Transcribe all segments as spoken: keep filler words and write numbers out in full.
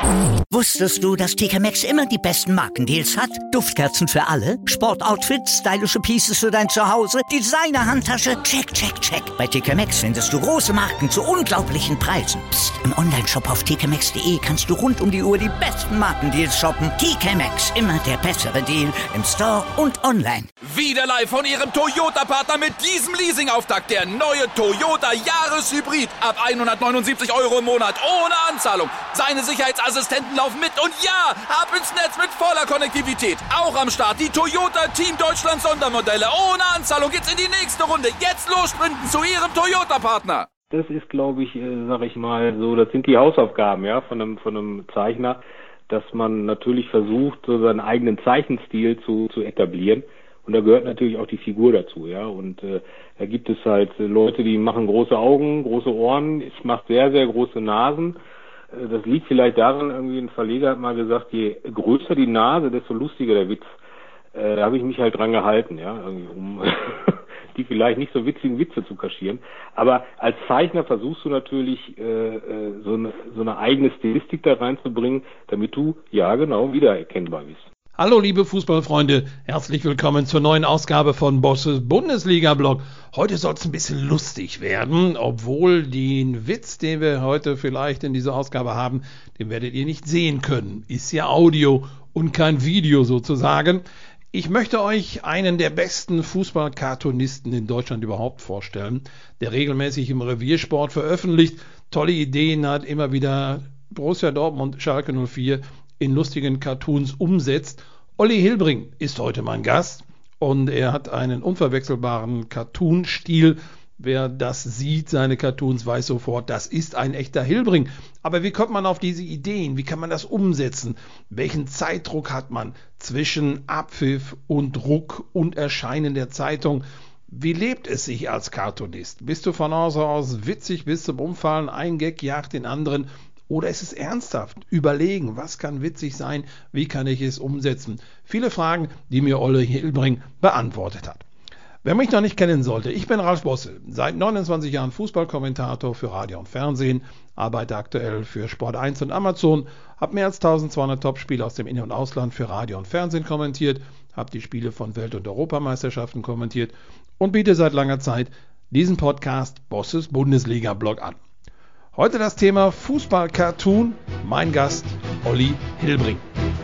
Wusstest du, dass T K Maxx immer die besten Markendeals hat? Duftkerzen für alle, Sportoutfits, stylische Pieces für dein Zuhause, Designer-Handtasche, check, check, check. Bei T K Maxx findest du große Marken zu unglaublichen Preisen. Psst. Im Onlineshop auf t k maxx punkt d e kannst du rund um die Uhr die besten Markendeals shoppen. T K Maxx, immer der bessere Deal im Store und online. Wieder live von Ihrem Toyota-Partner mit diesem Leasing-Auftakt. Der neue Toyota Jahreshybrid. Ab hundertneunundsiebzig Euro im Monat. Ohne Anzahlung. Seine Sicherheitsassistenten laufen mit. Und ja, ab ins Netz mit voller Konnektivität. Auch am Start die Toyota Team Deutschland Sondermodelle. Ohne Anzahlung geht's in die nächste Runde. Jetzt los sprinten zu Ihrem Toyota-Partner. Das ist, glaube ich, äh, sag ich mal so, das sind die Hausaufgaben, ja, von einem, von einem Zeichner, dass man natürlich versucht, so seinen eigenen Zeichenstil zu, zu etablieren. Und da gehört natürlich auch die Figur dazu, ja. Und äh, da gibt es halt Leute, die machen große Augen, große Ohren. Ich mache sehr, sehr große Nasen. Äh, das liegt vielleicht daran, irgendwie ein Verleger hat mal gesagt, je größer die Nase, desto lustiger der Witz. Äh, da habe ich mich halt dran gehalten, ja, irgendwie um die vielleicht nicht so witzigen Witze zu kaschieren. Aber als Zeichner versuchst du natürlich äh, äh, so eine so eine eigene Stilistik da reinzubringen, damit du ja genau wiedererkennbar bist. Hallo liebe Fußballfreunde, herzlich willkommen zur neuen Ausgabe von Bosses Bundesliga-Blog. Heute soll es ein bisschen lustig werden, obwohl den Witz, den wir heute vielleicht in dieser Ausgabe haben, den werdet ihr nicht sehen können. Ist ja Audio und kein Video sozusagen. Ich möchte euch einen der besten Fußball-Cartoonisten in Deutschland überhaupt vorstellen, der regelmäßig im Reviersport veröffentlicht, tolle Ideen hat, immer wieder Borussia Dortmund, Schalke null vier in lustigen Cartoons umsetzt. Olli Hilbring ist heute mein Gast und er hat einen unverwechselbaren Cartoon-Stil. Wer das sieht, seine Cartoons, weiß sofort, das ist ein echter Hilbring. Aber wie kommt man auf diese Ideen? Wie kann man das umsetzen? Welchen Zeitdruck hat man zwischen Abpfiff und Druck und Erscheinen der Zeitung? Wie lebt es sich als Cartoonist? Bist du von Hause aus witzig bis zum Umfallen, ein Gag jagt den anderen? Oder ist es ernsthaft? Überlegen, was kann witzig sein? Wie kann ich es umsetzen? Viele Fragen, die mir Olli Hilbring beantwortet hat. Wer mich noch nicht kennen sollte, ich bin Ralf Bosse, seit neunundzwanzig Jahren Fußballkommentator für Radio und Fernsehen, arbeite aktuell für Sport eins und Amazon, habe mehr als eintausendzweihundert Topspiele aus dem In- und Ausland für Radio und Fernsehen kommentiert, habe die Spiele von Welt- und Europameisterschaften kommentiert und biete seit langer Zeit diesen Podcast Bosses Bundesliga-Blog an. Heute das Thema Fußball-Cartoon, mein Gast Olli Hilbring.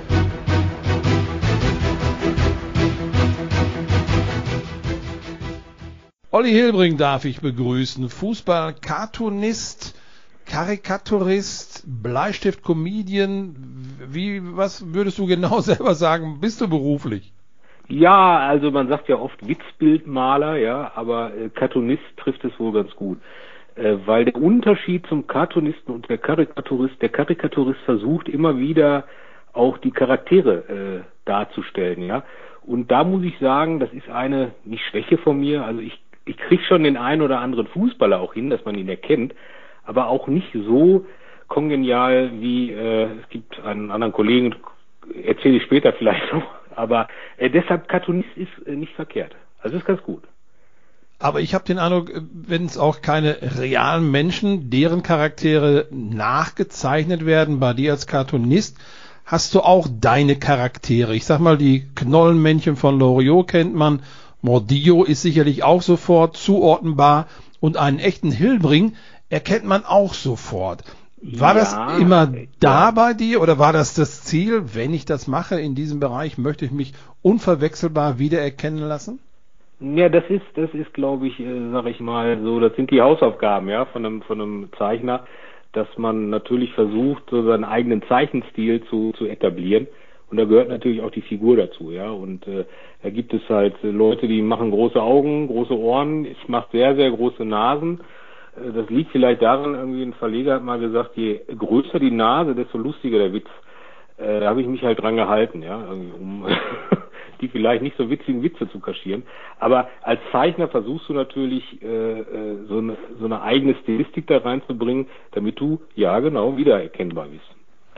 Olli Hilbring darf ich begrüßen, Fußball-Cartoonist, Karikaturist, Bleistift-Comedian. Wie, was würdest du genau selber sagen, bist du beruflich? Ja, also man sagt ja oft Witzbildmaler, ja, aber äh, Cartoonist trifft es wohl ganz gut. Äh, weil der Unterschied zum Cartoonisten und der Karikaturist, der Karikaturist versucht immer wieder auch die Charaktere äh, darzustellen, ja. Und da muss ich sagen, das ist eine, nicht Schwäche von mir, also ich Ich kriege schon den einen oder anderen Fußballer auch hin, dass man ihn erkennt, aber auch nicht so kongenial wie, äh, es gibt einen anderen Kollegen, erzähle ich später vielleicht noch, aber äh, deshalb Cartoonist ist äh, nicht verkehrt. Also ist ganz gut. Aber ich habe den Eindruck, wenn es auch keine realen Menschen, deren Charaktere nachgezeichnet werden, bei dir als Cartoonist, hast du auch deine Charaktere. Ich sag mal, die Knollenmännchen von Loriot kennt man, Mordillo ist sicherlich auch sofort zuordnenbar und einen echten Hilbring erkennt man auch sofort. War ja, das immer da ja. bei dir oder war das das Ziel, wenn ich das mache in diesem Bereich, möchte ich mich unverwechselbar wiedererkennen lassen? Ja, das ist, das ist, glaube ich, äh, sag ich mal so, das sind die Hausaufgaben, ja, von einem, von einem Zeichner, dass man natürlich versucht, so seinen eigenen Zeichenstil zu, zu etablieren. Und da gehört natürlich auch die Figur dazu, ja. Und äh, da gibt es halt äh, Leute, die machen große Augen, große Ohren. Ich mache sehr, sehr große Nasen. Äh, das liegt vielleicht daran, irgendwie ein Verleger hat mal gesagt, je größer die Nase, desto lustiger der Witz. Äh, da habe ich mich halt dran gehalten, ja, irgendwie, um die vielleicht nicht so witzigen Witze zu kaschieren. Aber als Zeichner versuchst du natürlich äh, äh, so eine so eine eigene Stilistik da reinzubringen, damit du ja genau wiedererkennbar bist.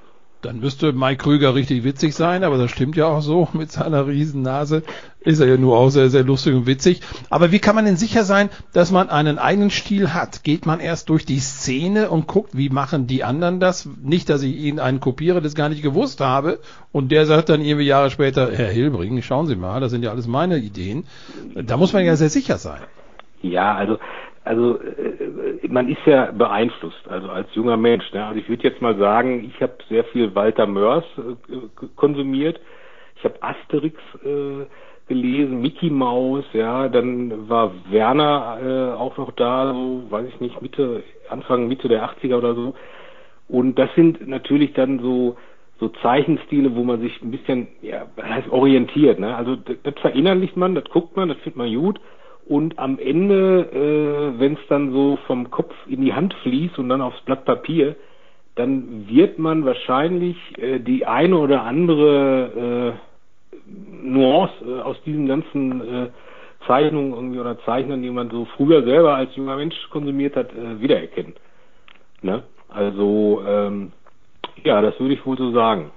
Dann müsste Mike Krüger richtig witzig sein, aber das stimmt ja auch so, mit seiner riesen Nase ist er ja nur auch sehr, sehr lustig und witzig. Aber wie kann man denn sicher sein, dass man einen eigenen Stil hat? Geht man erst durch die Szene und guckt, wie machen die anderen das? Nicht, dass ich ihnen einen kopiere, das gar nicht gewusst habe und der sagt dann irgendwie Jahre später, Herr Hilbring, schauen Sie mal, das sind ja alles meine Ideen. Da muss man ja sehr sicher sein. Ja, also Also äh, man ist ja beeinflusst, also als junger Mensch. Ne? Also ich würde jetzt mal sagen, ich habe sehr viel Walter Mörs äh, konsumiert. Ich habe Asterix äh, gelesen, Mickey Maus, ja, dann war Werner äh, auch noch da, so, weiß ich nicht, Mitte, Anfang, Mitte der achtziger oder so. Und das sind natürlich dann so so Zeichenstile, wo man sich ein bisschen, ja, was heißt orientiert, ne? Also das, das verinnerlicht man, das guckt man, das findet man gut. Und am Ende, äh, wenn es dann so vom Kopf in die Hand fließt und dann aufs Blatt Papier, dann wird man wahrscheinlich äh, die eine oder andere äh, Nuance äh, aus diesen ganzen äh, Zeichnungen irgendwie oder Zeichnern, die man so früher selber als junger Mensch konsumiert hat, äh, wiedererkennen. Ne? Also, ähm, ja, das würde ich wohl so sagen.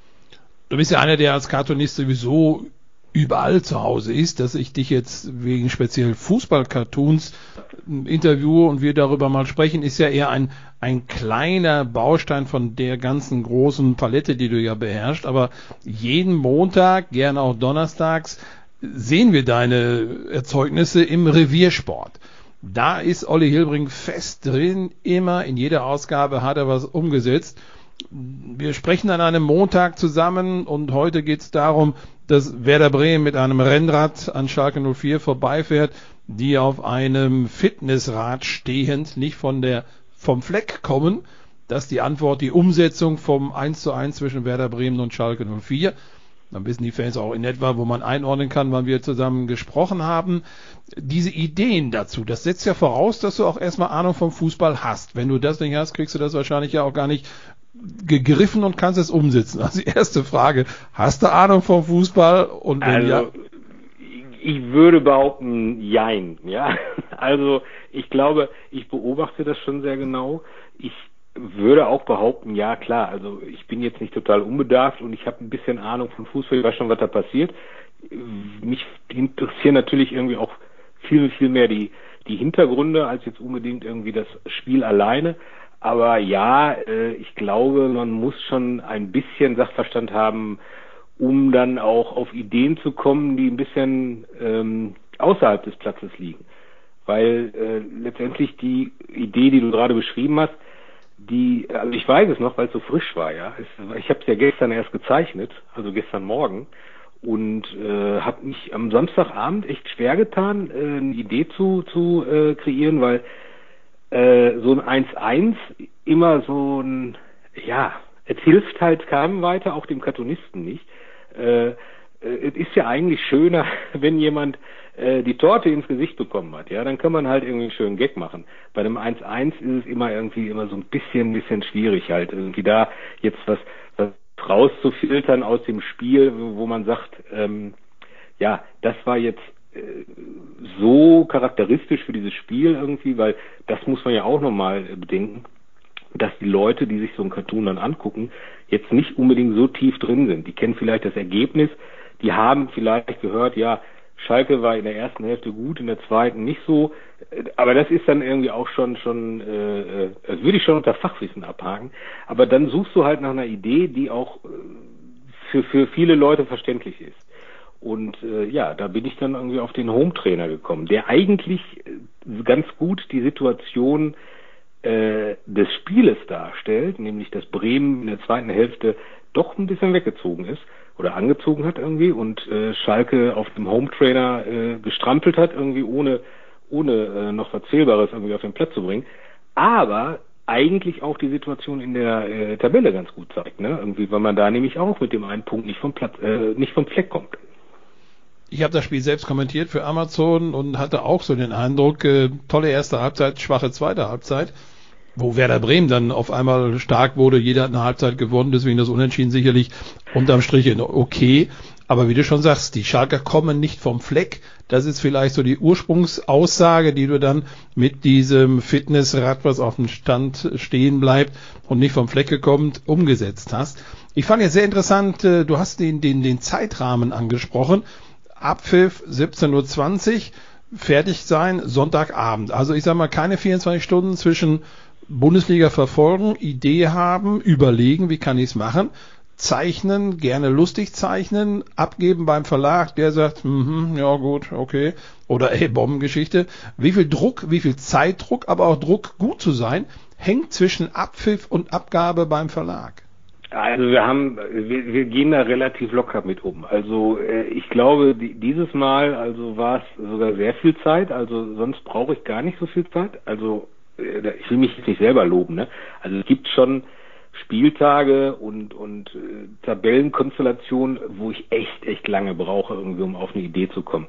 Du bist ja einer, der als Cartoonist sowieso überall zu Hause ist, dass ich dich jetzt wegen speziell Fußball-Cartoons interviewe und wir darüber mal sprechen, ist ja eher ein, ein kleiner Baustein von der ganzen großen Palette, die du ja beherrschst, aber jeden Montag, gerne auch donnerstags, sehen wir deine Erzeugnisse im Reviersport. Da ist Olli Hilbring fest drin, immer in jeder Ausgabe hat er was umgesetzt. Wir sprechen an einem Montag zusammen und heute geht es darum, dass Werder Bremen mit einem Rennrad an Schalke null vier vorbeifährt, die auf einem Fitnessrad stehend nicht von der vom Fleck kommen. Das ist die Antwort, die Umsetzung vom eins zu eins zwischen Werder Bremen und Schalke null vier. Dann wissen die Fans auch in etwa, wo man einordnen kann, wann wir zusammen gesprochen haben. Diese Ideen dazu, das setzt ja voraus, dass du auch erstmal Ahnung vom Fußball hast. Wenn du das nicht hast, kriegst du das wahrscheinlich ja auch gar nicht gegriffen und kannst es umsetzen. Also die erste Frage, hast du Ahnung vom Fußball? Und wenn also, ja, ich würde behaupten, jein, ja. Also ich glaube, ich beobachte das schon sehr genau. Ich würde auch behaupten, ja klar, also ich bin jetzt nicht total unbedarft und ich habe ein bisschen Ahnung vom Fußball, ich weiß schon, was da passiert. Mich interessieren natürlich irgendwie auch viel, viel mehr die, die Hintergründe als jetzt unbedingt irgendwie das Spiel alleine. Aber ja, äh, ich glaube, man muss schon ein bisschen Sachverstand haben, um dann auch auf Ideen zu kommen, die ein bisschen ähm, außerhalb des Platzes liegen. Weil äh, letztendlich die Idee, die du gerade beschrieben hast, die, also ich weiß es noch, weil es so frisch war, ja. Es, ich habe es ja gestern erst gezeichnet, also gestern Morgen, und äh, habe mich am Samstagabend echt schwer getan, äh, eine Idee zu, zu äh, kreieren, weil so ein eins eins immer so ein, ja, es hilft halt keinem weiter, auch dem Cartoonisten nicht. Äh, es ist ja eigentlich schöner, wenn jemand äh, die Torte ins Gesicht bekommen hat, ja, dann kann man halt irgendwie einen schönen Gag machen. Bei einem eins eins ist es immer irgendwie immer so ein bisschen, bisschen schwierig halt, irgendwie da jetzt was, was rauszufiltern aus dem Spiel, wo man sagt, ähm, ja, das war jetzt so charakteristisch für dieses Spiel irgendwie, weil das muss man ja auch nochmal bedenken, dass die Leute, die sich so ein Cartoon dann angucken, jetzt nicht unbedingt so tief drin sind. Die kennen vielleicht das Ergebnis, die haben vielleicht gehört, ja, Schalke war in der ersten Hälfte gut, in der zweiten nicht so, aber das ist dann irgendwie auch schon, schon, äh, das würde ich schon unter Fachwissen abhaken, aber dann suchst du halt nach einer Idee, die auch für, für viele Leute verständlich ist. Und äh, ja, da bin ich dann irgendwie auf den Home-Trainer gekommen, der eigentlich äh, ganz gut die Situation äh, des Spieles darstellt, nämlich dass Bremen in der zweiten Hälfte doch ein bisschen weggezogen ist oder angezogen hat irgendwie und äh, Schalke auf dem Home-Trainer äh, gestrampelt hat, irgendwie ohne ohne äh, noch was Zählbares irgendwie auf den Platz zu bringen. Aber eigentlich auch die Situation in der äh, Tabelle ganz gut zeigt, ne? Irgendwie, weil man da nämlich auch mit dem einen Punkt nicht vom Platz, äh, nicht vom Fleck kommt. Ich habe das Spiel selbst kommentiert für Amazon und hatte auch so den Eindruck, äh, tolle erste Halbzeit, schwache zweite Halbzeit, wo Werder Bremen dann auf einmal stark wurde, jeder hat eine Halbzeit gewonnen, deswegen das Unentschieden sicherlich unterm Strich okay. Aber wie du schon sagst, die Schalker kommen nicht vom Fleck. Das ist vielleicht so die Ursprungsaussage, die du dann mit diesem Fitnessrad, was auf dem Stand stehen bleibt und nicht vom Fleck gekommen, umgesetzt hast. Ich fand jetzt sehr interessant, du hast den, den, den Zeitrahmen angesprochen. Abpfiff siebzehn Uhr zwanzig, fertig sein Sonntagabend. Also ich sag mal, keine vierundzwanzig Stunden zwischen Bundesliga verfolgen, Idee haben, überlegen, wie kann ich es machen, zeichnen, gerne lustig zeichnen, abgeben beim Verlag, der sagt, mm-hmm, ja gut, okay, oder ey, Bombengeschichte. Wie viel Druck, wie viel Zeitdruck, aber auch Druck, gut zu sein, hängt zwischen Abpfiff und Abgabe beim Verlag? Also wir haben, wir, wir gehen da relativ locker mit um. Also äh, ich glaube, die, dieses Mal also war es sogar sehr viel Zeit. Also sonst brauche ich gar nicht so viel Zeit. Also äh, ich will mich jetzt nicht selber loben, ne? Also es gibt schon Spieltage und und äh, Tabellenkonstellationen, wo ich echt echt lange brauche, irgendwie um auf eine Idee zu kommen.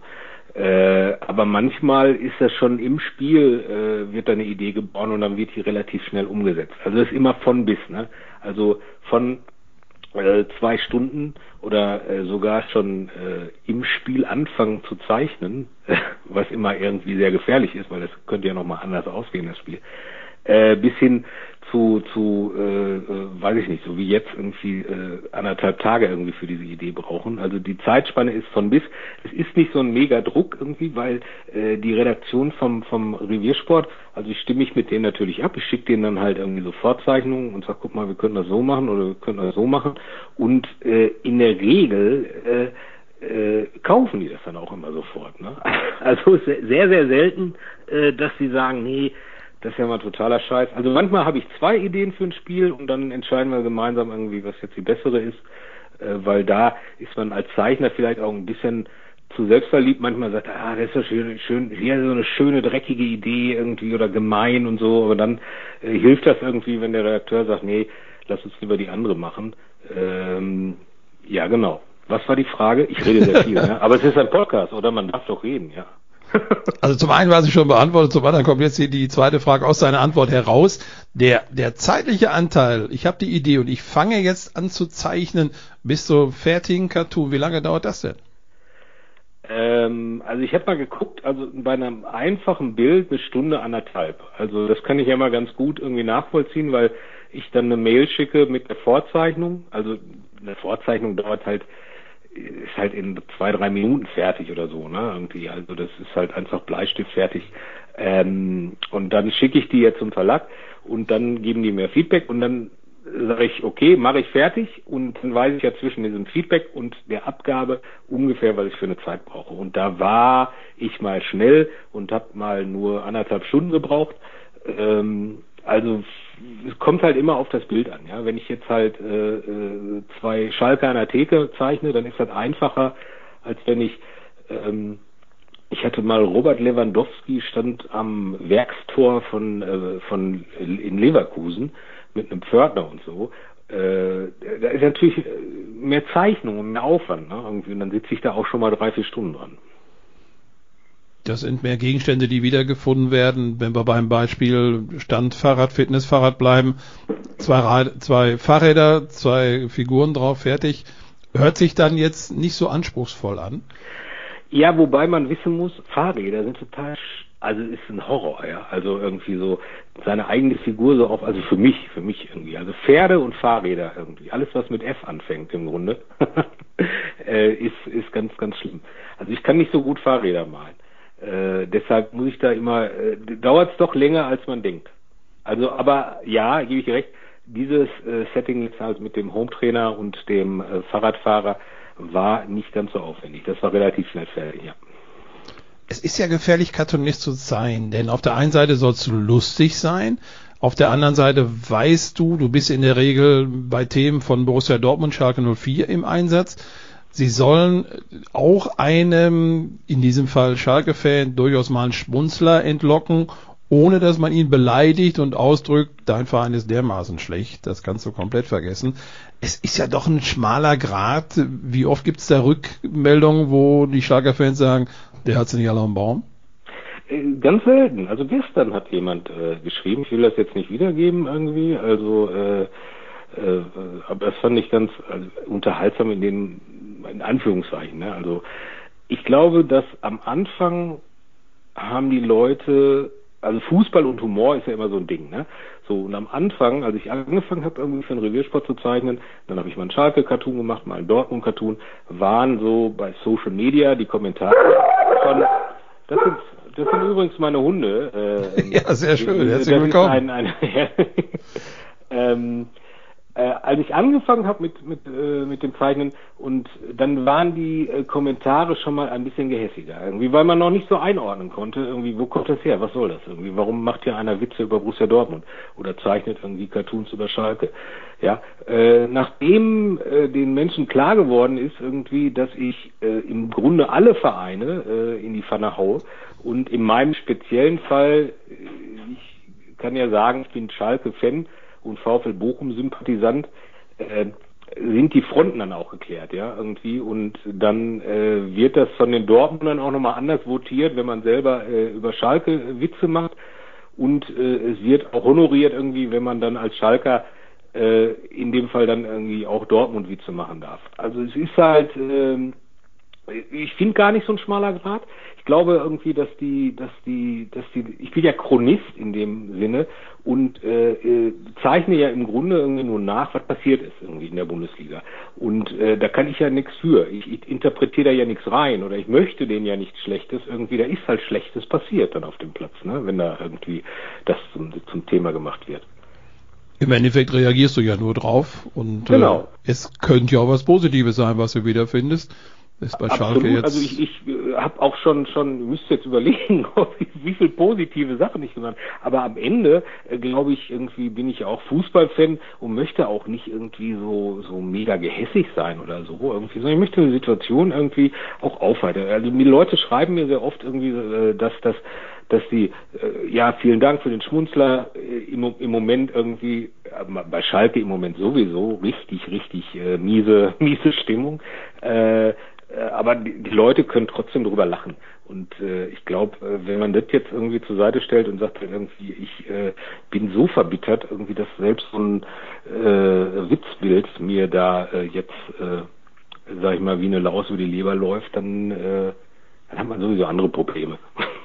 Äh, aber manchmal ist das schon im Spiel, äh, wird da eine Idee geboren und dann wird die relativ schnell umgesetzt. Also das ist immer von bis, ne? Also von äh, zwei Stunden oder äh, sogar schon äh, im Spiel anfangen zu zeichnen, was immer irgendwie sehr gefährlich ist, weil das könnte ja nochmal anders ausgehen, das Spiel, äh, bis hin zu, zu äh, äh, weiß ich nicht, so wie jetzt irgendwie äh, anderthalb Tage irgendwie für diese Idee brauchen. Also die Zeitspanne ist von bis. Es ist nicht so ein mega Druck irgendwie, weil äh, die Redaktion vom vom Reviersport, also ich stimme mich mit denen natürlich ab, ich schicke denen dann halt irgendwie so Vorzeichnungen und sag, guck mal, wir können das so machen oder wir können das so machen. Und äh, in der Regel äh, äh, kaufen die das dann auch immer sofort. Ne? Also sehr, sehr selten, äh, dass sie sagen, nee, das ist ja mal totaler Scheiß. Also manchmal habe ich zwei Ideen für ein Spiel und dann entscheiden wir gemeinsam irgendwie, was jetzt die bessere ist, äh, weil da ist man als Zeichner vielleicht auch ein bisschen zu selbstverliebt. Manchmal sagt, ah, das ist ja schön, schön, hier so eine schöne, dreckige Idee irgendwie oder gemein und so, aber dann äh, hilft das irgendwie, wenn der Redakteur sagt, nee, lass uns lieber die andere machen. Ähm, ja, genau. Was war die Frage? Ich rede sehr viel, ne? Aber es ist ein Podcast, oder? Man darf doch reden, ja. Also zum einen war sie schon beantwortet, zum anderen kommt jetzt hier die zweite Frage aus seiner Antwort heraus. Der, der zeitliche Anteil, ich habe die Idee und ich fange jetzt an zu zeichnen bis zur fertigen Cartoon. Wie lange dauert das denn? Ähm, also ich habe mal geguckt, also bei einem einfachen Bild eine Stunde, anderthalb. Also das kann ich ja mal ganz gut irgendwie nachvollziehen, weil ich dann eine Mail schicke mit der Vorzeichnung. Also eine Vorzeichnung dauert halt ist halt in zwei, drei Minuten fertig oder so, ne, irgendwie, also das ist halt einfach Bleistift fertig, ähm, und dann schicke ich die jetzt zum Verlag und dann geben die mir Feedback und dann sage ich, okay, mache ich fertig und dann weiß ich ja zwischen diesem Feedback und der Abgabe ungefähr, was ich für eine Zeit brauche und da war ich mal schnell und habe mal nur anderthalb Stunden gebraucht, ähm, also es kommt halt immer auf das Bild an, ja. Wenn ich jetzt halt äh, zwei Schalker an der Theke zeichne, dann ist das einfacher, als wenn ich ähm, ich hatte mal Robert Lewandowski stand am Werkstor von äh, von in Leverkusen mit einem Pförtner und so. Äh, da ist natürlich mehr Zeichnung und mehr Aufwand, ne? Irgendwie, und dann sitze ich da auch schon mal drei, vier Stunden dran. Das sind mehr Gegenstände, die wiedergefunden werden. Wenn wir beim Beispiel Stand Fahrrad, Fitnessfahrrad bleiben, zwei, Rad, zwei Fahrräder, zwei Figuren drauf, fertig. Hört sich dann jetzt nicht so anspruchsvoll an? Ja, wobei man wissen muss, Fahrräder sind total, also ist ein Horror, ja. Also irgendwie so seine eigene Figur so auf, also für mich, für mich irgendwie. Also Pferde und Fahrräder irgendwie. Alles, was mit F anfängt im Grunde, äh, ist, ist ganz, ganz schlimm. Also ich kann nicht so gut Fahrräder malen. Äh, deshalb muss ich da immer, äh, dauert es doch länger, als man denkt. Also, aber ja, gebe ich recht, dieses äh, Setting jetzt halt mit dem Hometrainer und dem äh, Fahrradfahrer war nicht ganz so aufwendig. Das war relativ schnell fertig, ja. Es ist ja gefährlich, Cartoonist zu sein, denn auf der einen Seite sollst du lustig sein, auf der anderen Seite weißt du, du bist in der Regel bei Themen von Borussia Dortmund, Schalke null vier im Einsatz. Sie sollen auch einem, in diesem Fall Schalke-Fan, durchaus mal einen Schmunzler entlocken, ohne dass man ihn beleidigt und ausdrückt, dein Verein ist dermaßen schlecht, das kannst du komplett vergessen. Es ist ja doch ein schmaler Grat. Wie oft gibt es da Rückmeldungen, wo die Schalke-Fans sagen, der hat sie nicht alle am Baum? Ganz selten. Also gestern hat jemand äh, geschrieben, ich will das jetzt nicht wiedergeben irgendwie, also äh, äh, aber das fand ich ganz also, unterhaltsam in dem in Anführungszeichen. Ne? Also ich glaube, dass am Anfang haben die Leute, also Fußball und Humor ist ja immer so ein Ding, ne? So, und am Anfang, als ich angefangen habe, irgendwie für den Reviersport zu zeichnen, dann habe ich mal einen Schalke-Cartoon gemacht, mal einen Dortmund-Cartoon, waren so bei Social Media die Kommentare von, das sind, das sind übrigens meine Hunde. Äh, ja, sehr schön, herzlich das willkommen. Ist ein, ein, ähm, Äh, als ich angefangen habe mit mit äh, mit dem Zeichnen, und dann waren die äh, Kommentare schon mal ein bisschen gehässiger, irgendwie, weil man noch nicht so einordnen konnte, irgendwie, wo kommt das her, was soll das irgendwie, warum macht hier einer Witze über Borussia Dortmund oder zeichnet irgendwie Cartoons über Schalke, ja, äh, nachdem äh, den Menschen klar geworden ist irgendwie, dass ich äh, im Grunde alle Vereine äh, in die Pfanne haue, und in meinem speziellen Fall, äh, ich kann ja sagen, ich bin Schalke-Fan und VfL Bochum-Sympathisant, äh, sind die Fronten dann auch geklärt, ja, irgendwie, und dann äh, wird das von den Dortmundern auch nochmal anders votiert, wenn man selber äh, über Schalke Witze macht, und äh, es wird auch honoriert irgendwie, wenn man dann als Schalker äh, in dem Fall dann irgendwie auch Dortmund-Witze machen darf. Also es ist halt, äh, ich finde gar nicht so ein schmaler Grat. Ich glaube irgendwie, dass die, dass die, dass die, ich bin ja Chronist in dem Sinne und äh, äh, zeichne ja im Grunde irgendwie nur nach, was passiert ist irgendwie in der Bundesliga. Und äh, da kann ich ja nichts für. Ich, ich interpretiere da ja nichts rein, oder ich möchte denen ja nichts Schlechtes irgendwie. Da ist halt Schlechtes passiert dann auf dem Platz, ne? Wenn da irgendwie das zum, zum Thema gemacht wird. Im Endeffekt reagierst du ja nur drauf, und genau. äh, es könnte ja auch was Positives sein, was du wiederfindest. Ist bei Absolut. Schalke jetzt. Also ich, ich äh, habe auch schon, schon, müsste jetzt überlegen, wie viel positive Sachen ich gemacht habe. Aber am Ende, äh, glaube ich, irgendwie bin ich ja auch Fußballfan und möchte auch nicht irgendwie so, so mega gehässig sein oder so irgendwie, sondern ich möchte eine Situation irgendwie auch aufheitern. Also die Leute schreiben mir sehr oft irgendwie, äh, dass das, dass die, äh, ja, vielen Dank für den Schmunzler, äh, im, im Moment irgendwie, äh, bei Schalke im Moment sowieso richtig, richtig äh, miese, miese Stimmung. Äh, Aber die, die Leute können trotzdem drüber lachen. Und äh, ich glaube, äh, wenn man das jetzt irgendwie zur Seite stellt und sagt halt irgendwie, ich äh, bin so verbittert, irgendwie, dass selbst so ein äh, Witzbild mir da äh, jetzt, äh, sag ich mal, wie eine Laus über die Leber läuft, dann, äh, dann hat man sowieso andere Probleme.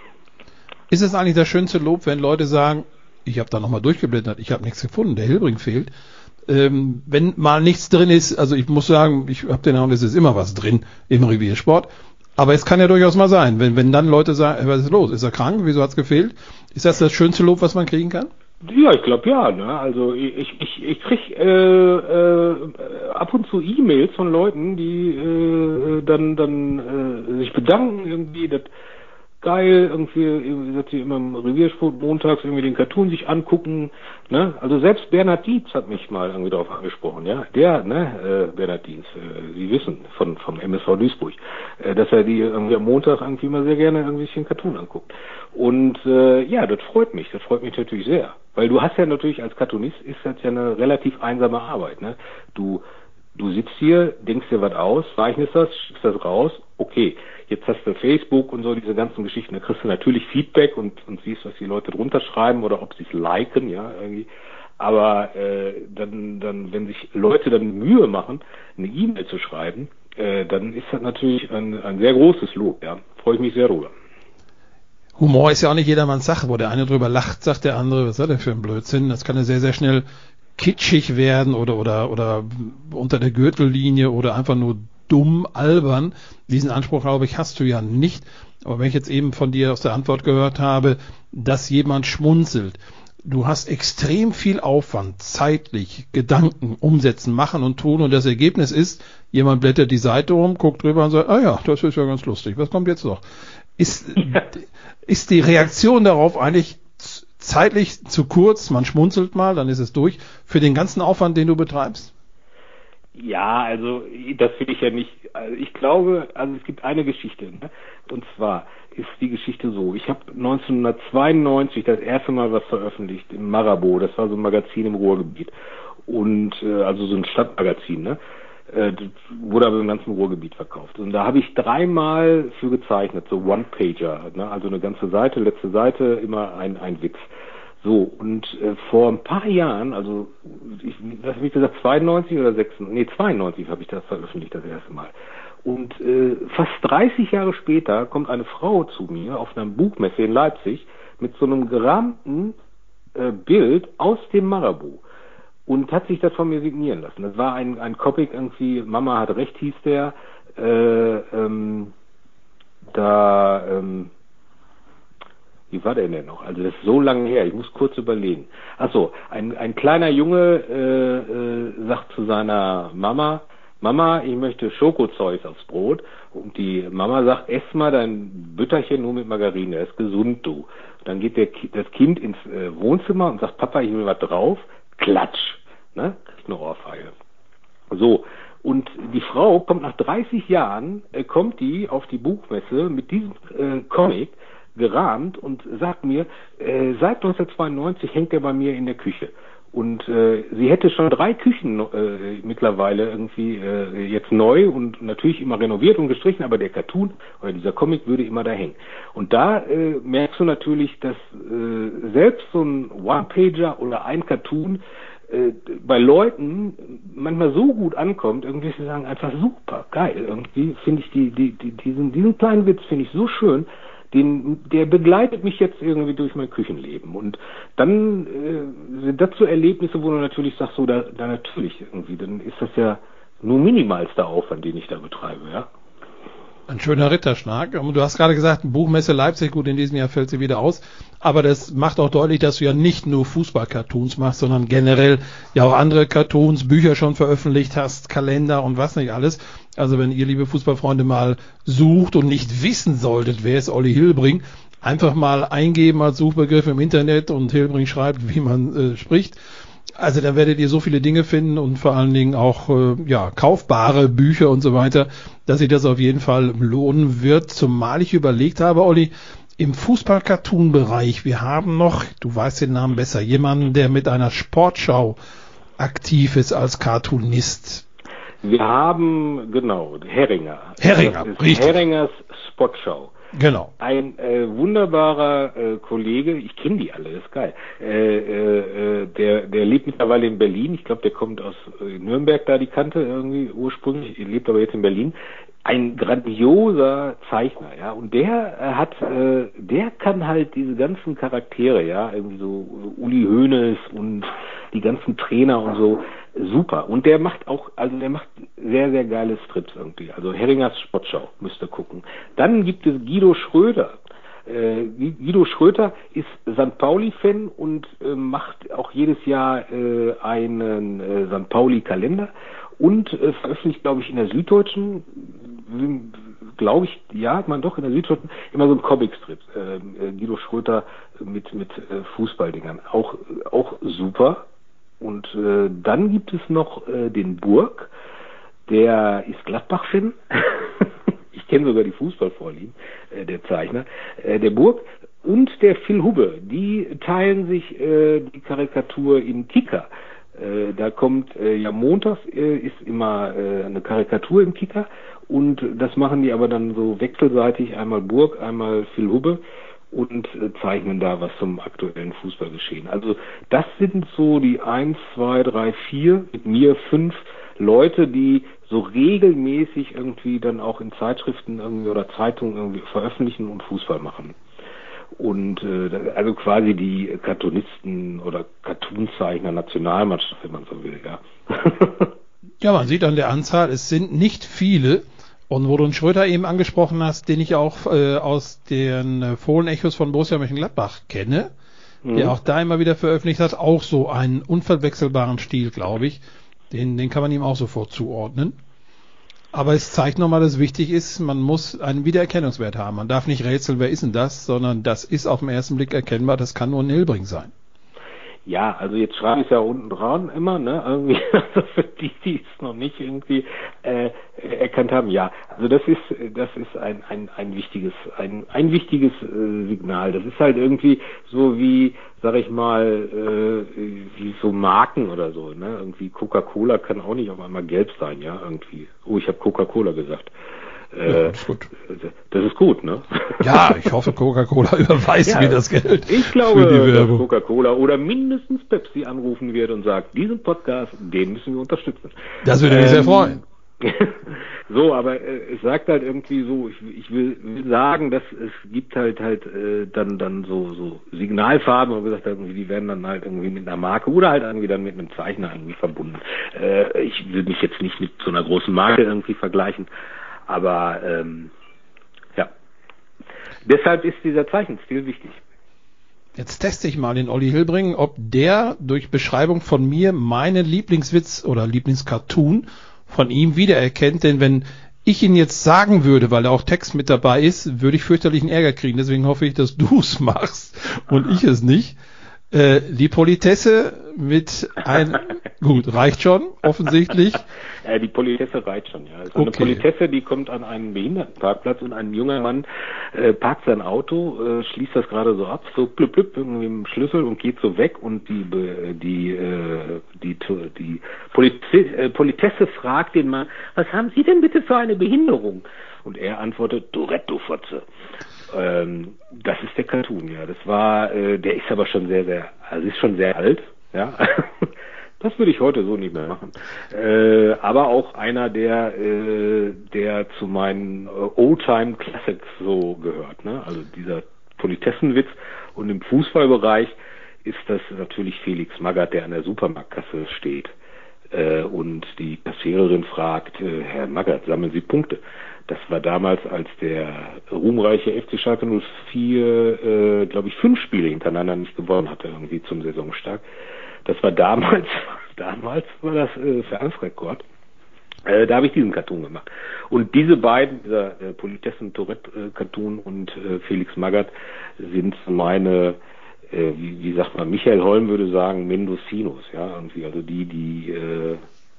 Ist es eigentlich das schönste Lob, wenn Leute sagen, ich habe da nochmal durchgeblättert, ich habe nichts gefunden, der Hilbring fehlt? Ähm, wenn mal nichts drin ist, also ich muss sagen, ich habe den Eindruck, es ist immer was drin im Reviersport, aber es kann ja durchaus mal sein, wenn wenn dann Leute sagen, was ist los, ist er krank, wieso hat's gefehlt? Ist das das schönste Lob, was man kriegen kann? Ja, ich glaube ja, ne? Also ich ich ich krieg äh, äh, ab und zu E-Mails von Leuten, die äh, dann dann äh, sich bedanken irgendwie, das geil, irgendwie, dass sie immer im Reviersport montags irgendwie den Cartoon sich angucken, ne? Also selbst Bernhard Dietz hat mich mal irgendwie darauf angesprochen, ja? Der, ne, äh, Bernhard Dietz, äh, Sie wissen, von, vom M S V Duisburg, äh, dass er die irgendwie am Montag irgendwie mal sehr gerne irgendwie sich den Cartoon anguckt. Und, äh, ja, das freut mich, das freut mich natürlich sehr. Weil du hast ja natürlich als Cartoonist, ist das ja eine relativ einsame Arbeit, ne? Du, du sitzt hier, denkst dir was aus, zeichnest das, schickst das raus, okay. Jetzt hast du Facebook und so, diese ganzen Geschichten, da kriegst du natürlich Feedback und, und siehst, was die Leute drunter schreiben oder ob sie es liken, ja, irgendwie. Aber äh, dann, dann, wenn sich Leute dann Mühe machen, eine E-Mail zu schreiben, äh, dann ist das natürlich ein, ein sehr großes Lob, ja. Freue ich mich sehr drüber. Humor ist ja auch nicht jedermanns Sache, wo der eine drüber lacht, sagt der andere, was ist das für ein Blödsinn? Das kann ja sehr, sehr schnell kitschig werden oder, oder, oder unter der Gürtellinie oder einfach nur dumm, albern. Diesen Anspruch, glaube ich, hast du ja nicht. Aber wenn ich jetzt eben von dir aus der Antwort gehört habe, dass jemand schmunzelt, du hast extrem viel Aufwand, zeitlich, Gedanken, umsetzen, machen und tun, und das Ergebnis ist, jemand blättert die Seite um, guckt drüber und sagt, ah ja, das ist ja ganz lustig, was kommt jetzt noch? Ist, ist die Reaktion darauf eigentlich zeitlich zu kurz, man schmunzelt mal, dann ist es durch, für den ganzen Aufwand, den du betreibst? Ja, also das will ich ja nicht. Also ich glaube, also es gibt eine Geschichte, ne? Und zwar ist die Geschichte so: Ich habe neunzehnhundertzweiundneunzig das erste Mal was veröffentlicht im Marabou. Das war so ein Magazin im Ruhrgebiet und äh, also so ein Stadtmagazin, ne? Äh, das wurde aber im ganzen Ruhrgebiet verkauft. Und da habe ich dreimal für gezeichnet, so One-Pager, ne? Also eine ganze Seite, letzte Seite, immer ein ein Witz. So, und äh, vor ein paar Jahren, also, ich, was habe ich gesagt, zweiundneunzig oder sechsundneunzig? Nee, zweiundneunzig habe ich das veröffentlicht, das erste Mal. Und äh, fast dreißig Jahre später kommt eine Frau zu mir auf einer Buchmesse in Leipzig mit so einem gerahmten äh, Bild aus dem Marabu und hat sich das von mir signieren lassen. Das war ein, ein Comic irgendwie, Mama hat recht hieß der, äh, ähm, da, ähm, wie war der denn noch? Also das ist so lange her, ich muss kurz überlegen. Achso, ein, ein kleiner Junge äh, äh, sagt zu seiner Mama, Mama, ich möchte Schokozeug aufs Brot. Und die Mama sagt, ess mal dein Bütterchen nur mit Margarine, das ist gesund, du. Dann geht der, das Kind ins äh, Wohnzimmer und sagt, Papa, ich will was drauf. Klatsch. Ne? Kriegt eine Ohrfeige. So. Und die Frau kommt nach dreißig Jahren, äh, kommt die auf die Buchmesse mit diesem äh, Comic gerahmt und sagt mir, äh, seit neunzehnhundertzweiundneunzig hängt er bei mir in der Küche. Und äh, sie hätte schon drei Küchen äh, mittlerweile irgendwie äh, jetzt neu und natürlich immer renoviert und gestrichen, aber der Cartoon oder dieser Comic würde immer da hängen. Und da äh, merkst du natürlich, dass äh, selbst so ein One-Pager oder ein Cartoon äh, bei Leuten manchmal so gut ankommt, irgendwie sie sagen einfach super, geil. Irgendwie finde ich die, die, die, diesen, diesen kleinen Witz finde ich so schön. Den, der begleitet mich jetzt irgendwie durch mein Küchenleben. Und dann äh, sind das so Erlebnisse, wo du natürlich sagst, so da, da natürlich irgendwie, dann ist das ja nur minimalster Aufwand, den ich da betreibe, ja. Ein schöner Ritterschlag. Du hast gerade gesagt, Buchmesse Leipzig, gut, in diesem Jahr fällt sie wieder aus. Aber das macht auch deutlich, dass du ja nicht nur Fußball-Cartoons machst, sondern generell ja auch andere Cartoons, Bücher schon veröffentlicht hast, Kalender und was nicht alles. Also wenn ihr, liebe Fußballfreunde, mal sucht und nicht wissen solltet, wer ist Olli Hilbring, einfach mal eingeben als Suchbegriff im Internet und Hilbring schreibt, wie man äh, spricht. Also da werdet ihr so viele Dinge finden und vor allen Dingen auch äh, ja kaufbare Bücher und so weiter, dass sich das auf jeden Fall lohnen wird. Zumal ich überlegt habe, Olli, im Fußball-Cartoon-Bereich, wir haben noch, du weißt den Namen besser, jemanden, der mit einer Sportschau aktiv ist als Cartoonist. Wir haben, genau, Herringer. Herringer, das ist richtig. Herringers Sportschau. Genau. Ein äh, wunderbarer äh, Kollege, ich kenne die alle, das ist geil, äh, äh, der, der lebt mittlerweile in Berlin, ich glaube, der kommt aus äh, Nürnberg, da die Kante irgendwie ursprünglich, lebt aber jetzt in Berlin. Ein grandioser Zeichner, ja, und der äh, hat, äh, der kann halt diese ganzen Charaktere, ja, irgendwie so Uli Hoeneß und die ganzen Trainer und so, super. Und der macht auch, also der macht sehr, sehr geile Strips irgendwie. Also Herringers Sportschau, müsst ihr gucken. Dann gibt es Guido Schröder. Äh, Guido Schröder ist Sankt Pauli-Fan und äh, macht auch jedes Jahr äh, einen äh, Sankt Pauli-Kalender und äh, veröffentlicht, glaube ich, in der Süddeutschen, glaube ich, ja, hat man doch in der Süddeutschen immer so einen Comicstrip. Äh, Guido Schröder mit mit äh, Fußballdingern, auch auch super. Und äh, dann gibt es noch äh, den Burg, der ist Gladbach-Fan. Ich kenne sogar die Fußballvorlieben, äh, der Zeichner. Äh, der Burg und der Phil Hubbe, die teilen sich äh, die Karikatur im Kicker. Äh, da kommt äh, ja montags äh, ist immer äh, eine Karikatur im Kicker und das machen die aber dann so wechselseitig, einmal Burg, einmal Phil Hubbe und äh, zeichnen da was zum aktuellen Fußballgeschehen. Also das sind so die eins, zwei, drei, vier, mit mir fünf Leute, die so regelmäßig irgendwie dann auch in Zeitschriften irgendwie oder Zeitungen irgendwie veröffentlichen und Fußball machen. Und äh, also quasi die Cartoonisten oder Cartoonzeichner Nationalmannschaft, wenn man so will, ja. Ja, man sieht an der Anzahl, es sind nicht viele. Und wo du einen Schröder eben angesprochen hast, den ich auch äh, aus den äh, Fohlenechos von Borussia Mönchengladbach kenne, mhm. der auch da immer wieder veröffentlicht hat, auch so einen unverwechselbaren Stil, glaube ich. Den, den kann man ihm auch sofort zuordnen. Aber es zeigt nochmal, dass wichtig ist, man muss einen Wiedererkennungswert haben. Man darf nicht rätseln, wer ist denn das, sondern das ist auf den ersten Blick erkennbar, das kann nur ein Hilbring sein. Ja, also jetzt schreibe ich es ja unten dran immer, ne, irgendwie, also für die, die es noch nicht irgendwie äh, erkannt haben, ja, also das ist, das ist ein, ein, ein wichtiges, ein, ein wichtiges äh, Signal. Das ist halt irgendwie so wie, sag ich mal, äh, wie so Marken oder so, ne, irgendwie Coca-Cola kann auch nicht auf einmal gelb sein, ja, irgendwie. Oh, ich habe Coca-Cola gesagt. Ja, das ist gut. Das ist gut, ne? Ja, ich hoffe, Coca-Cola überweist ja, mir das Geld. Ich glaube, dass Coca-Cola oder mindestens Pepsi anrufen wird und sagt, diesen Podcast, den müssen wir unterstützen. Das würde mich ähm, sehr freuen. So, aber äh, es sagt halt irgendwie so, ich, ich will, will sagen, dass es gibt halt halt äh, dann dann so so Signalfarben und gesagt irgendwie, die werden dann halt irgendwie mit einer Marke oder halt irgendwie dann mit einem Zeichner irgendwie verbunden. Äh, ich will mich jetzt nicht mit so einer großen Marke irgendwie vergleichen, aber ähm, ja, deshalb ist dieser Zeichenstil wichtig. Jetzt teste ich mal den Olli Hilbring, ob der durch Beschreibung von mir meinen Lieblingswitz oder Lieblingscartoon von ihm wiedererkennt, denn wenn ich ihn jetzt sagen würde, weil da auch Text mit dabei ist, würde ich fürchterlichen Ärger kriegen, deswegen hoffe ich, dass du es machst und ich es nicht. Äh, die Politesse mit ein, gut, reicht schon, offensichtlich. Äh, die Politesse reicht schon, ja. Es ist okay. Eine Politesse, die kommt an einen Behindertenparkplatz und ein junger Mann äh, parkt sein Auto, äh, schließt das gerade so ab, so blüpp, blüpp, irgendwie mit dem Schlüssel und geht so weg und die, die, äh, die, die, die Politesse, äh, Politesse fragt den Mann, was haben Sie denn bitte für eine Behinderung? Und er antwortet, Tourette, du Fotze. Ähm, das ist der Cartoon, ja. Das war, äh, der ist aber schon sehr, sehr, also ist schon sehr alt, ja. Das würde ich heute so nicht mehr machen. Äh, aber auch einer, der, äh, der zu meinen äh, Oldtime Classics so gehört, ne? Also dieser Politessenwitz. Und im Fußballbereich ist das natürlich Felix Magath, der an der Supermarktkasse steht. Äh, und die Kassiererin fragt, äh, Herr Magath, sammeln Sie Punkte? Das war damals, als der ruhmreiche F C Schalke null vier, äh, glaube ich, fünf Spiele hintereinander nicht gewonnen hatte, irgendwie zum Saisonstart. Das war damals, damals war das äh, Vereinsrekord. Äh, da habe ich diesen Cartoon gemacht. Und diese beiden, dieser äh, Politessen-Tourette-Cartoon und äh, Felix Magath, sind meine, äh, wie, wie sagt man, Michael Holm würde sagen, Mendocinos, ja, irgendwie, also die, die äh,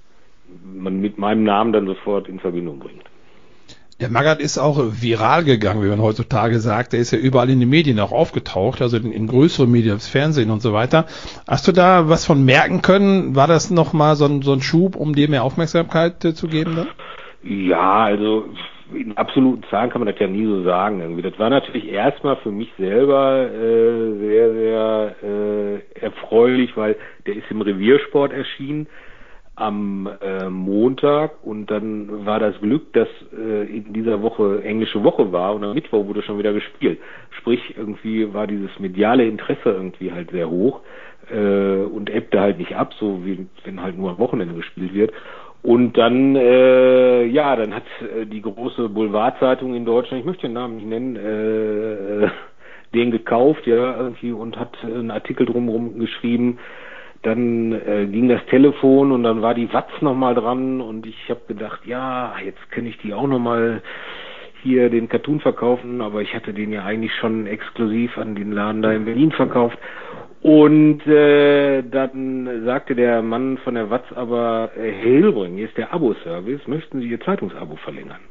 man mit meinem Namen dann sofort in Verbindung bringt. Der Magath ist auch viral gegangen, wie man heutzutage sagt. Der ist ja überall in den Medien auch aufgetaucht, also in, in größeren Medien, das Fernsehen und so weiter. Hast du da was von merken können? War das nochmal so ein, so ein Schub, um dir mehr Aufmerksamkeit äh, zu geben dann? Ja, also in absoluten Zahlen kann man das ja nie so sagen. Irgendwie. Das war natürlich erstmal für mich selber äh, sehr, sehr äh, erfreulich, weil der ist im Reviersport erschienen am äh, Montag und dann war das Glück, dass äh, in dieser Woche englische Woche war und am Mittwoch wurde schon wieder gespielt. Sprich, irgendwie war dieses mediale Interesse irgendwie halt sehr hoch äh, und ebbte halt nicht ab, so wie wenn halt nur am Wochenende gespielt wird. Und dann, äh, ja, dann hat äh, die große Boulevardzeitung in Deutschland, ich möchte den Namen nicht nennen, äh, den gekauft, ja, irgendwie und hat einen Artikel drumherum geschrieben. Dann äh, ging das Telefon und dann war die Watz nochmal dran und ich habe gedacht, ja, jetzt kann ich die auch nochmal hier den Cartoon verkaufen, aber ich hatte den ja eigentlich schon exklusiv an den Laden da in Berlin verkauft. Und äh, dann sagte der Mann von der Watz aber, äh, Herr Hilbring, hier ist der Abo-Service, möchten Sie Ihr Zeitungsabo verlängern?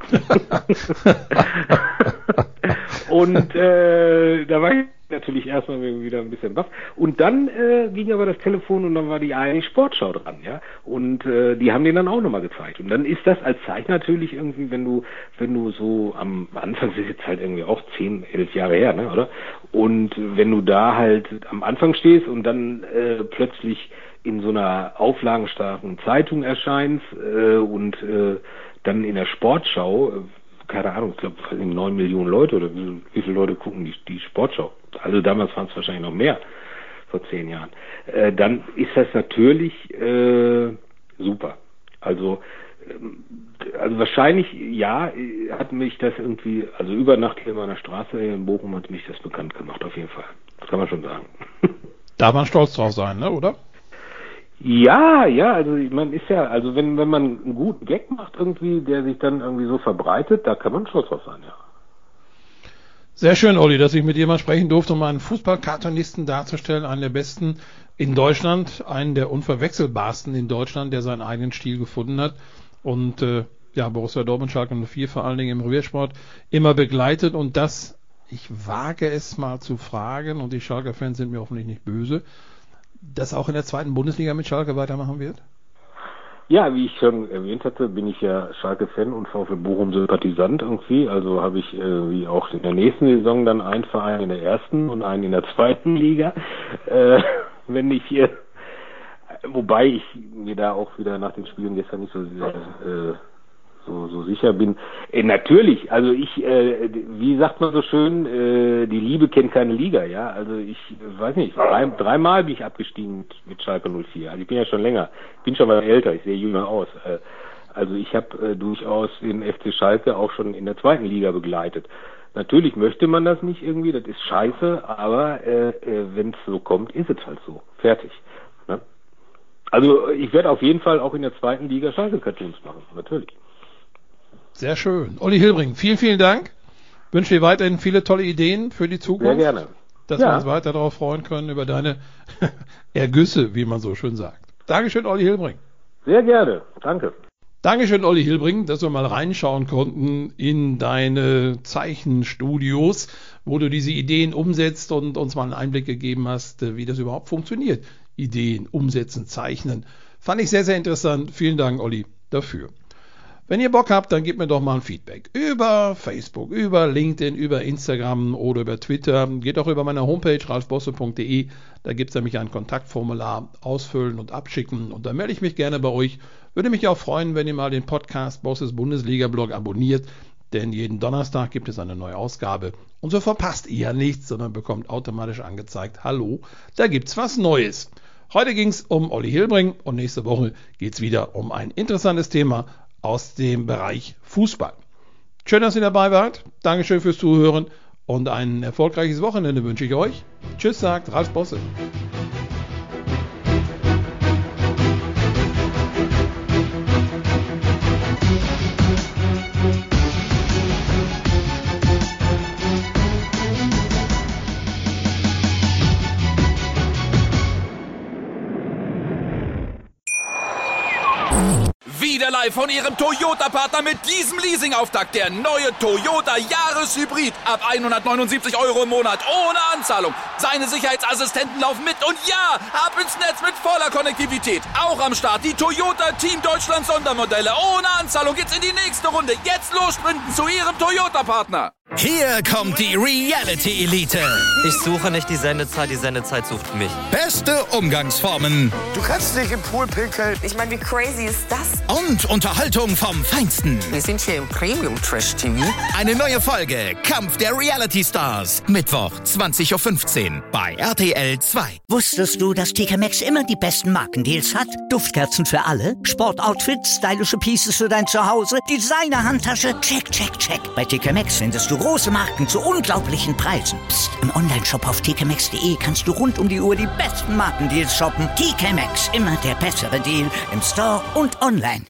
Und äh, da war ich natürlich erstmal wieder ein bisschen baff. Und dann äh, ging aber das Telefon und dann war die eine Sportschau dran, ja. Und äh, die haben den dann auch nochmal gezeigt. Und dann ist das als Zeichner natürlich irgendwie, wenn du, wenn du so am Anfang, das ist jetzt halt irgendwie auch zehn, elf Jahre her, ne, oder? Und wenn du da halt am Anfang stehst und dann äh, plötzlich in so einer auflagenstarken Zeitung erscheinst äh, und äh, dann in der Sportschau, äh, keine Ahnung, ich glaube, neun Millionen Leute oder wie, wie viele Leute gucken die, die Sportschau? Also damals waren es wahrscheinlich noch mehr, vor zehn Jahren. Äh, dann ist das natürlich äh, super. Also, äh, also wahrscheinlich, ja, hat mich das irgendwie, also über Nacht hier in meiner Straße hier in Bochum hat mich das bekannt gemacht, auf jeden Fall. Das kann man schon sagen. Darf man stolz drauf sein, ne, oder? Ja, ja, also man ist ja, also wenn wenn man einen guten Gag macht irgendwie, der sich dann irgendwie so verbreitet, da kann man stolz drauf sein, ja. Sehr schön, Olli, dass ich mit dir mal sprechen durfte, um einen Fußballkartonisten darzustellen, einen der besten in Deutschland, einen der unverwechselbarsten in Deutschland, der seinen eigenen Stil gefunden hat und äh, ja, Borussia Dortmund, Schalke null vier vor allen Dingen im Reviersport immer begleitet und das, ich wage es mal zu fragen und die Schalke-Fans sind mir hoffentlich nicht böse, das auch in der zweiten Bundesliga mit Schalke weitermachen wird? Ja, wie ich schon erwähnt hatte, bin ich ja Schalke-Fan und VfL Bochum-Sympathisant irgendwie. Also habe ich äh, wie auch in der nächsten Saison dann einen Verein in der ersten und einen in der zweiten Liga. Äh, wenn ich hier, wobei ich mir da auch wieder nach den Spielen gestern nicht so sehr äh, so, so sicher bin. Äh, natürlich, also ich, äh, wie sagt man so schön, äh, die Liebe kennt keine Liga, ja. Also ich äh, weiß nicht, drei, dreimal bin ich abgestiegen mit, mit Schalke null vier. Also ich bin ja schon länger, ich bin schon mal älter, ich sehe jünger aus. Äh, also ich habe äh, durchaus den F C Schalke auch schon in der zweiten Liga begleitet. Natürlich möchte man das nicht irgendwie, das ist scheiße, aber äh, äh, wenn es so kommt, ist es halt so. Fertig. Ne? Also ich werde auf jeden Fall auch in der zweiten Liga Schalke-Cartoons machen, natürlich. Sehr schön. Olli Hilbring, vielen, vielen Dank. Wünsche dir weiterhin viele tolle Ideen für die Zukunft. Sehr gerne. Dass ja. wir uns weiter darauf freuen können, über deine Ergüsse, wie man so schön sagt. Dankeschön, Olli Hilbring. Sehr gerne. Danke. Dankeschön, Olli Hilbring, dass wir mal reinschauen konnten in deine Zeichenstudios, wo du diese Ideen umsetzt und uns mal einen Einblick gegeben hast, wie das überhaupt funktioniert. Ideen umsetzen, zeichnen. Fand ich sehr, sehr interessant. Vielen Dank, Olli, dafür. Wenn ihr Bock habt, dann gebt mir doch mal ein Feedback. Über Facebook, über LinkedIn, über Instagram oder über Twitter. Geht auch über meine Homepage ralf bosse punkt de. Da gibt es nämlich ein Kontaktformular. Ausfüllen und abschicken. Und da melde ich mich gerne bei euch. Würde mich auch freuen, wenn ihr mal den Podcast Bosses Bundesliga-Blog abonniert. Denn jeden Donnerstag gibt es eine neue Ausgabe. Und so verpasst ihr ja nichts, sondern bekommt automatisch angezeigt, hallo, da gibt's was Neues. Heute ging es um Olli Hilbring und nächste Woche geht es wieder um ein interessantes Thema aus dem Bereich Fußball. Schön, dass ihr dabei wart. Dankeschön fürs Zuhören und ein erfolgreiches Wochenende wünsche ich euch. Tschüss, sagt Ralf Bosse. Wieder live von Ihrem Toyota-Partner mit diesem Leasing-Auftakt. Der neue Toyota Jahreshybrid. Ab hundertneunundsiebzig Euro im Monat. Ohne Anzahlung. Seine Sicherheitsassistenten laufen mit. Und ja, ab ins Netz mit voller Konnektivität. Auch am Start die Toyota Team Deutschland Sondermodelle. Ohne Anzahlung geht's in die nächste Runde. Jetzt los sprinten zu Ihrem Toyota-Partner. Hier kommt die Reality Elite. Ich suche nicht die Sendezeit, die Sendezeit sucht mich. Beste Umgangsformen. Du kannst nicht im Pool pinkeln. Ich meine, wie crazy ist das? Und Unterhaltung vom Feinsten. Wir sind hier im Premium-Trash-T V. Eine neue Folge Kampf der Reality Stars. Mittwoch, zwanzig Uhr fünfzehn bei R T L zwei. Wusstest du, dass T K Maxx immer die besten Markendeals hat? Duftkerzen für alle, Sportoutfits, stylische Pieces für dein Zuhause, Designer-Handtasche, check, check, check. Bei T K Maxx findest du große Marken zu unglaublichen Preisen. Psst. Im Onlineshop auf t k maxx punkt de kannst du rund um die Uhr die besten Markendeals shoppen. T K Maxx, immer der bessere Deal im Store und online.